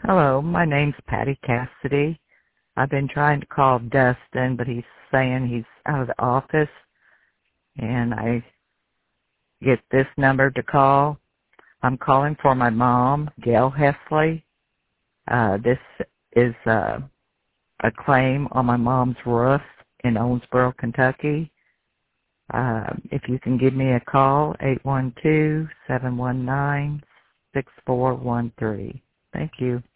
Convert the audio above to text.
Hello, my name's Patty Cassidy. I've been trying to call Dustin, but he's saying he's out of the office, and I get this number to call. I'm calling for my mom, Gail Hesley. This is a claim on my mom's roof in Owensboro, Kentucky. If you can give me a call, 812-719-6413. Thank you.